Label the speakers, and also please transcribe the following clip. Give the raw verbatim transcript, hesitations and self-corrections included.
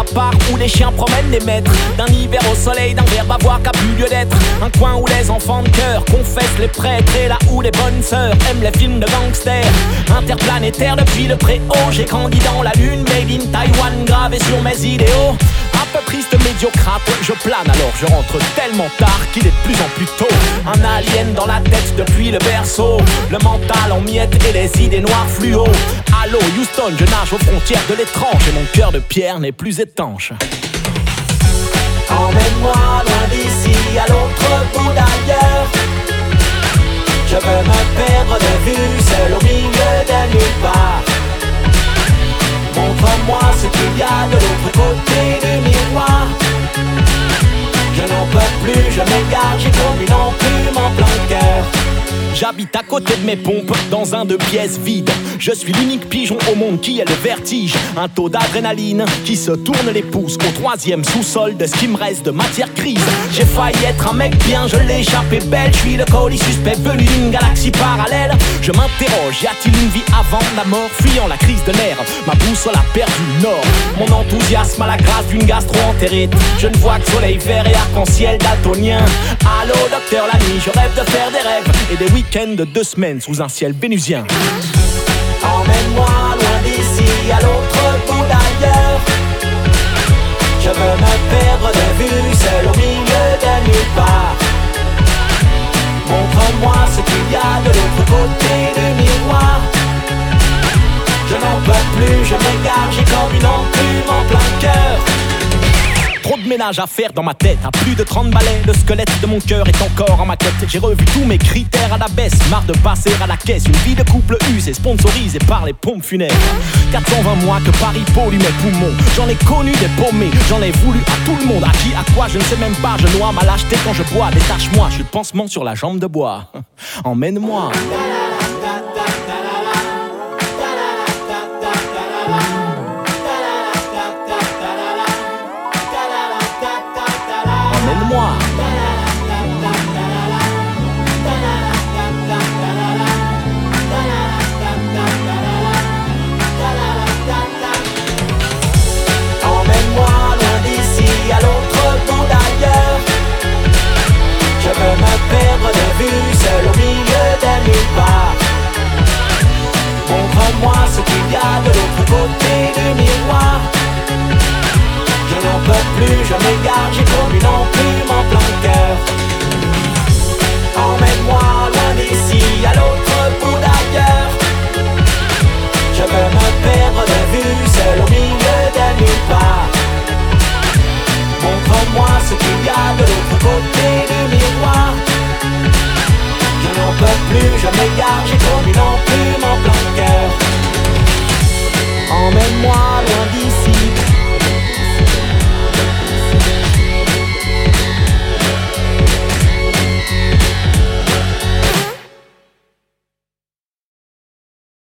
Speaker 1: à part où les chiens promènent les maîtres. D'un hiver au soleil, d'un verbe à voir qu'a plus lieu d'être. Un coin où les enfants de cœur confessent les prêtres, et là où les bonnes sœurs aiment les films de gangsters. Interplanétaire depuis le préau, j'ai grandi dans la lune, made in Taïwan, gravé sur mes idéaux. Un peu triste, médiocrate, je plane alors je rentre tellement tard qu'il est de plus en plus tôt. Un alien dans la tête depuis le berceau, le mental en miettes et les idées noires fluo. Allô Houston, je nage aux frontières de l'étrange et mon cœur de pierre n'est plus étanche.
Speaker 2: Emmène-moi loin d'ici, à l'autre bout d'ailleurs. Je veux me perdre de vue, seul au milieu de nulle part. Montre-moi ce qu'il y a de l'autre côté du miroir. Je n'en peux plus, je m'égare, j'ai comme une enclume en plein cœur.
Speaker 1: J'habite à côté de mes pompes, dans un deux pièces vide. Je suis l'unique pigeon au monde qui a le vertige. Un taux d'adrénaline qui se tourne les pouces au troisième sous-sol de ce qui me reste de matière grise. J'ai failli être un mec bien, je l'ai échappé belle. Je suis le colis suspect venu d'une galaxie parallèle. Je m'interroge, y a-t-il une vie avant la mort? Fuyant la crise de nerfs, ma boussole a perdu le nord. Mon enthousiasme à la grâce d'une gastro-entérite. Je ne vois que soleil vert et arc-en-ciel daltonien. Allô docteur la nuit, je rêve de faire des rêves et des week-ends de deux semaines sous un ciel vénusien.
Speaker 2: Emmène-moi loin d'ici, à l'autre bout d'ailleurs. Je veux me perdre de vue, seul au milieu de nulle part. Montre-moi ce qu'il y a de l'autre côté du miroir. Je n'en peux plus, je m'égare, j'ai comme une enclume en plein cœur.
Speaker 1: Trop de ménage à faire dans ma tête, à plus de trente balais. Le squelette de mon cœur est encore en maquette. J'ai revu tous mes critères à la baisse, marre de passer à la caisse. Une vie de couple usée, sponsorisée par les pompes funèbres. Quatre cent vingt mois que Paris pollue mes poumons. J'en ai connu des paumés, j'en ai voulu à tout le monde. À qui, à quoi, je ne sais même pas, je noie ma lâcheté quand je bois. Détache-moi, je suis le pansement sur la jambe de bois. Emmène-moi. Emmène-moi.
Speaker 2: Emmène-moi loin d'ici, à l'autre bout d'ailleurs. Je veux me perdre de vue, seul au milieu de nulle part. Montre-moi ce qu'il y a de l'autre côté du miroir. Je n'en peux plus, je m'égare, j'ai comme une enclume en plein cœur. Emmène-moi loin d'ici, à l'autre bout d'ailleurs. Je veux me perdre de vue, seul au milieu de nulle part. Montre-moi ce qu'il y a de l'autre côté du miroir. Je n'en peux plus, je m'égare, j'ai comme une enclume.